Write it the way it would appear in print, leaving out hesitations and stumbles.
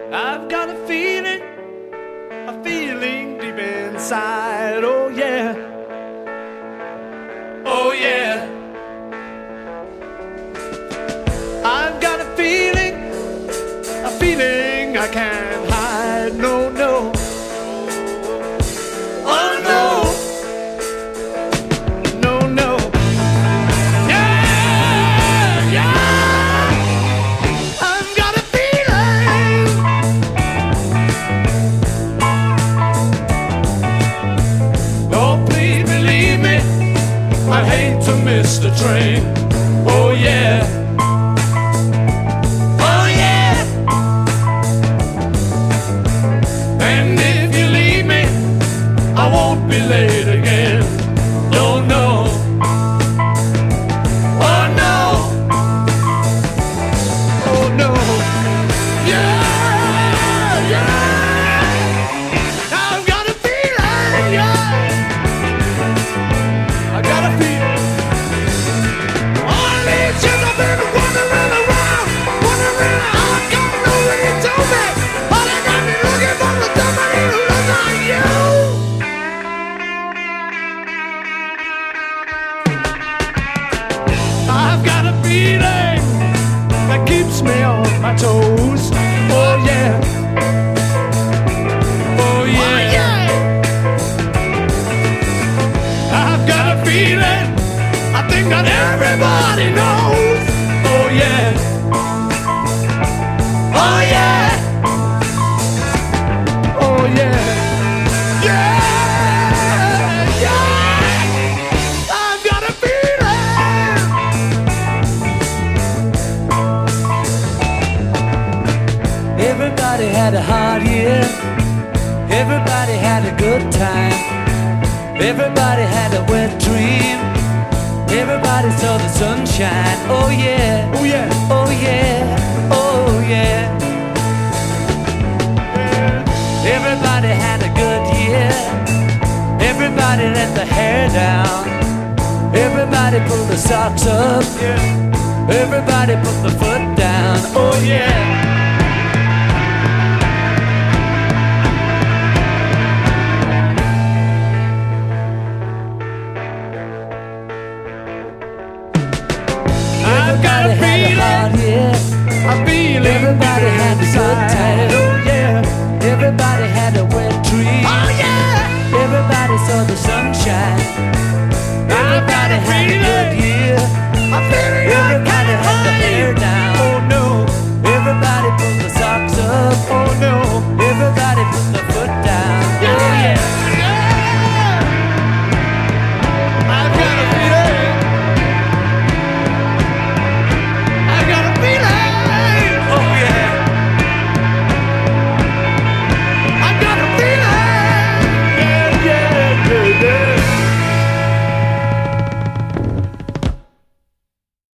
I've got a feeling deep inside. Oh yeah, oh yeah. I've got a feeling I can't hide. No, no. Oh no, no, no. Yeah, yeah. I've got a feeling. Oh, please believe me, I hate to miss the train. Oh yeah. Oh yeah. And if you leave me, I won't be late again. No, no. Oh no. Oh no. Yeah, yeah. I've got a feeling, yeah. I got a feeling. All these years I've been wandering around. I don't know what you told me. All I got me looking for is somebody who looks like you. I've got a feeling that keeps me on my toes. Oh yeah. Oh yeah. I've got a feeling I think that everybody knows. Oh yeah. Oh yeah. Oh yeah. Yeah, yeah. I've got a feeling. Everybody had a hard year. Everybody had a good time. Everybody had a wet dream. Everybody saw the sunshine. Oh yeah. Oh yeah. Oh yeah. Oh yeah. Everybody had a good year. Everybody let the hair down. Everybody pulled the socks up. Yeah. Everybody put the foot down. Oh yeah. I've got a Everybody had a hard feeling. year. I feel it. Everybody had a good time. Oh yeah. Everybody had a wet dream. Oh yeah. Everybody saw the sunshine. I've got Everybody a had a good feeling.